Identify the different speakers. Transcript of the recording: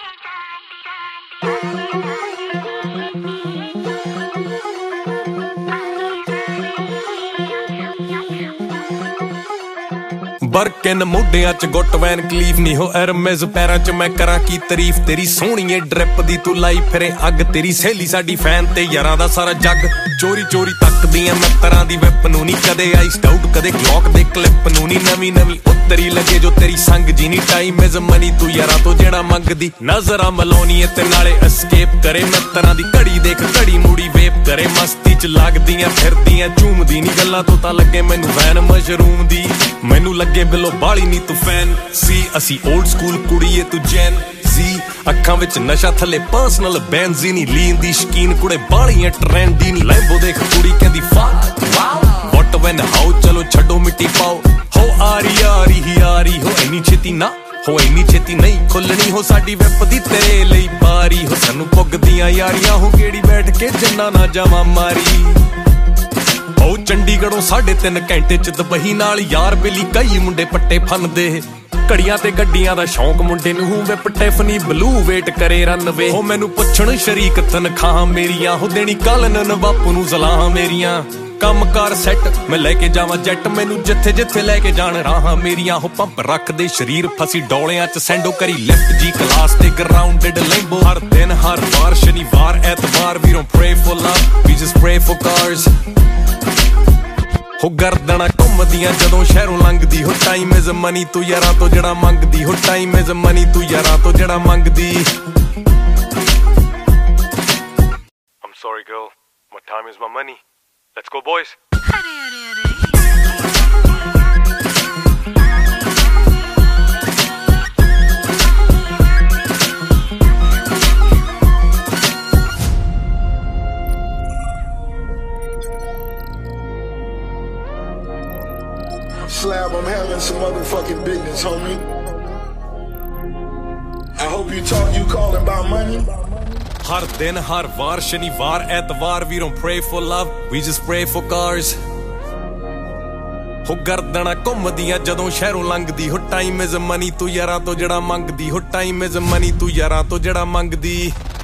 Speaker 1: बरकिन मोढियां च गुट van Cleef नी हो एरमेज पैरां च मैं करां की तारीफ तेरी सोहणीए ड्रिप दी तू लाई फिरे अग तेरी सहेली साडी फैन ते यारां दा सारा जग चोरी चोरी तकदियां मैं तरां दी वैप नूं नी कदे आइस्ड आउट कदे ग्लॉक दे क्लिप नूं नी नवीं नवीं उत्तरी लगे जो तेरी संग जी नी टाइम इज मनी तू यारां तो जेड़ा मंगदी नजरां मलाउणी ते नाले एस्केप करे मैं तरां दी घड़ी देख घड़ी मूड़ी वेप करे मस्ती च लगदियां फिरदियां झूमदी नी गल्लां तो तां लगे मैनू वैन मशरूम दी मैनू लगे बिलो बाली नी तू फैन सी असी ओल्ड स्कूल कुड़ीए तू जैन जी अखां विच नशा थले पर्सनल बेंजीनी लीन दी शकीन कुड़े बालियां ट्रेंडी नी लैंबो देख कुड़ी कहंदी fuck wow what when how चलो छड्डो मिट्टी पाओ हो आरी ही हो इन्नी छेती ना हो इन्नी छेती नहीं खुलनी हो साडी वैप दी तेरे लई बारी हो सानू पुगदियां यारियां हो केड़ी बैठ के जन्ना ना जावां मारी ओ चंडीगढ़ों 3.5 घंटे च दबही नाल यार बेली कई मुंडे पट्टे फनदे घड़ियां ते गड्डियां दा शौक मुंडे नूं विप टिफनी ब्लू वेट करे रनवे हो मैनू पुछण शरीक तनखाह मेरियां हो देनी कालन बापू नूं सलाह मेरियां कम कार सैट मैं लेके जावां जैट मैनू जिथे जिथे लेके जाण राहां मेरियां हो पंप रख दे शरीर फसी डोलियां च सैंडो करी लेफ्ट जी क्लास ते ग्राउंडेड लैंबो हर दिन हर वार शनिवार ऐतवार we don't pray for love we just pray for cars हो गर्दना घुमदियां जदों शहरों लंघदी हो टाइम इज मनी तू यारां तो जेड़ा मंगदी हो टाइम इज मनी तू यारां तो जेड़ा मंगदी I'm sorry girl my time is my money let's go boys
Speaker 2: Slab, I'm having some motherfucking business, homie. I hope you talk, you calling about money?
Speaker 1: हर दिन हर वार शनिवार ऐतवार we don't pray for love we just pray for cars हो गर्दना घुमदियां जदों शहरों लंघदी हो time is money तू यारां तो जेड़ा मंगदी हो टाइम इज मनी तू यारां तो जेड़ा मंगदी